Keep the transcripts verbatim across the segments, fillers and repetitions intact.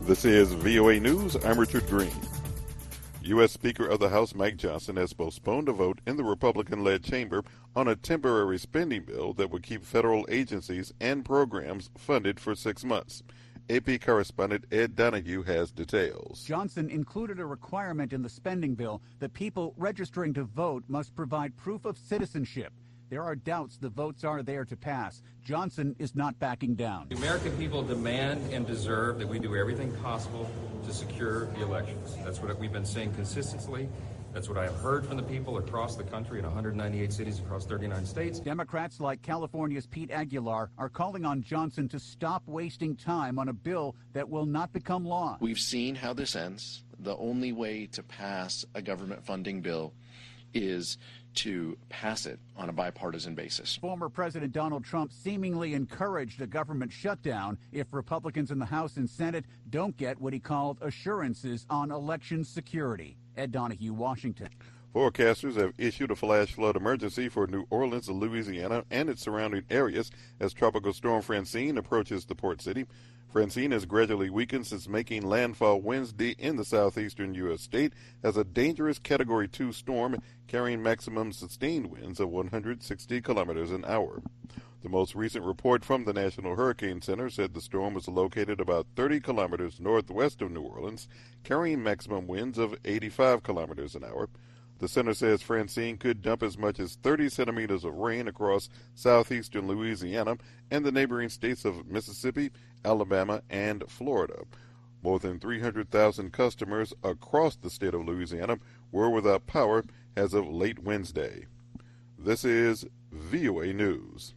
This is V O A News. I'm Richard Green. U S. Speaker of the House Mike Johnson has postponed a vote in the Republican-led chamber on a temporary spending bill that would keep federal agencies and programs funded for six months. A P correspondent Ed Donahue has details. Johnson included a requirement in the spending bill that people registering to vote must provide proof of citizenship. There are doubts the votes are there to pass. Johnson is not backing down. The American people demand and deserve that we do everything possible to secure the elections. That's what we've been saying consistently. That's what I have heard from the people across the country in one hundred ninety-eight cities across thirty-nine states. Democrats like California's Pete Aguilar are calling on Johnson to stop wasting time on a bill that will not become law. We've seen how this ends. The only way to pass a government funding bill is to pass it on a bipartisan basis. Former President Donald Trump seemingly encouraged a government shutdown if Republicans in the House and Senate don't get what he called assurances on election security. Ed Donahue, Washington. Forecasters have issued a flash flood emergency for New Orleans, Louisiana, and its surrounding areas as Tropical Storm Francine approaches the port city. Francine has gradually weakened since making landfall Wednesday in the southeastern U S state as a dangerous Category two storm carrying maximum sustained winds of one hundred sixty kilometers an hour. The most recent report from the National Hurricane Center said the storm was located about thirty kilometers northwest of New Orleans, carrying maximum winds of eighty-five kilometers an hour. The center says Francine could dump as much as thirty centimeters of rain across southeastern Louisiana and the neighboring states of Mississippi, Alabama, and Florida. More than three hundred thousand customers across the state of Louisiana were without power as of late Wednesday. This is V O A News.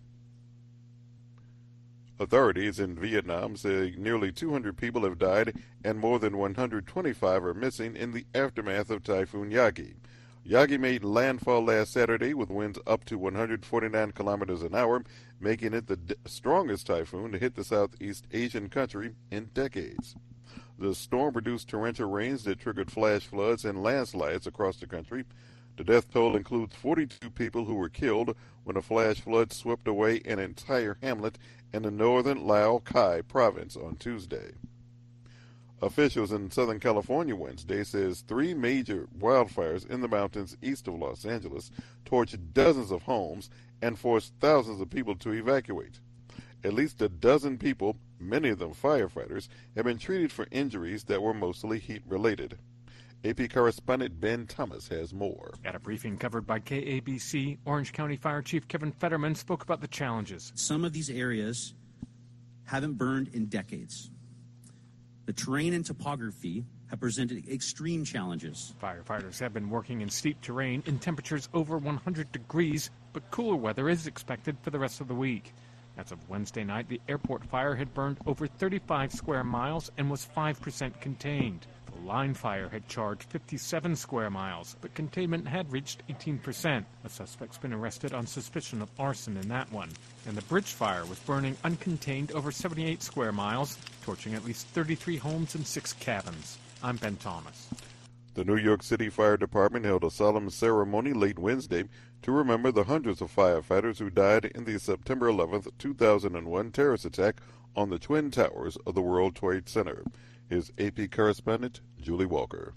Authorities in Vietnam say nearly two hundred people have died and more than one hundred twenty-five are missing in the aftermath of Typhoon Yagi. Yagi made landfall last Saturday with winds up to one hundred forty-nine kilometers an hour, making it the d- strongest typhoon to hit the Southeast Asian country in decades. The storm produced torrential rains that triggered flash floods and landslides across the country. The death toll includes forty-two people who were killed when a flash flood swept away an entire hamlet in the northern Lao Cai province on Tuesday. Officials in Southern California Wednesday says three major wildfires in the mountains east of Los Angeles torched dozens of homes and forced thousands of people to evacuate. At least a dozen people, many of them firefighters, have been treated for injuries that were mostly heat-related. A P correspondent Ben Thomas has more. At a briefing covered by K A B C, Orange County Fire Chief Kevin Fetterman spoke about the challenges. Some of these areas haven't burned in decades. The terrain and topography have presented extreme challenges. Firefighters have been working in steep terrain in temperatures over one hundred degrees, but cooler weather is expected for the rest of the week. As of Wednesday night, the airport fire had burned over thirty-five square miles and was five percent contained. The line fire had charged fifty-seven square miles, but containment had reached eighteen percent. A suspect's been arrested on suspicion of arson in that one. And the bridge fire was burning uncontained over seventy-eight square miles, torching at least thirty-three homes and six cabins. I'm Ben Thomas. The New York City Fire Department held a solemn ceremony late Wednesday to remember the hundreds of firefighters who died in the September eleventh, two thousand one terrorist attack on the Twin Towers of the World Trade Center. Here's A P correspondent Julie Walker.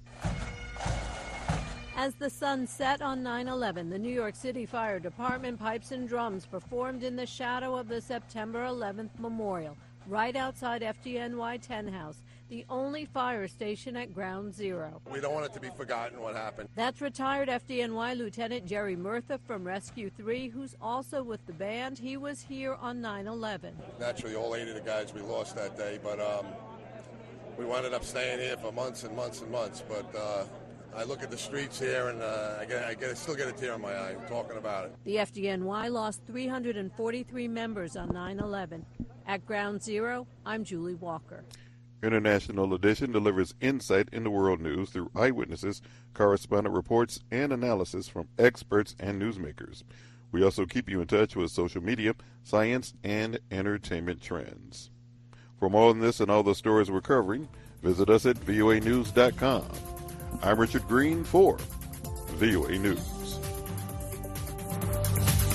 As the sun set on nine eleven, the New York City Fire Department pipes and drums performed in the shadow of the September eleventh memorial, right outside F D N Y ten House, the only fire station at Ground Zero. We don't want it to be forgotten what happened. That's retired F D N Y Lieutenant Jerry Murtha from Rescue three, who's also with the band. He was here on nine eleven. Naturally, all eight of the guys we lost that day, but um, we wound up staying here for months and months and months. But uh, I look at the streets here, and uh, I, get, I, get, I still get a tear in my eye talking about it. The F D N Y lost three hundred forty-three members on nine eleven. At Ground Zero, I'm Julie Walker. International Edition delivers insight into world news through eyewitnesses, correspondent reports, and analysis from experts and newsmakers. We also keep you in touch with social media, science, and entertainment trends. For more on this and all the stories we're covering, visit us at V O A news dot com. I'm Richard Green for V O A News.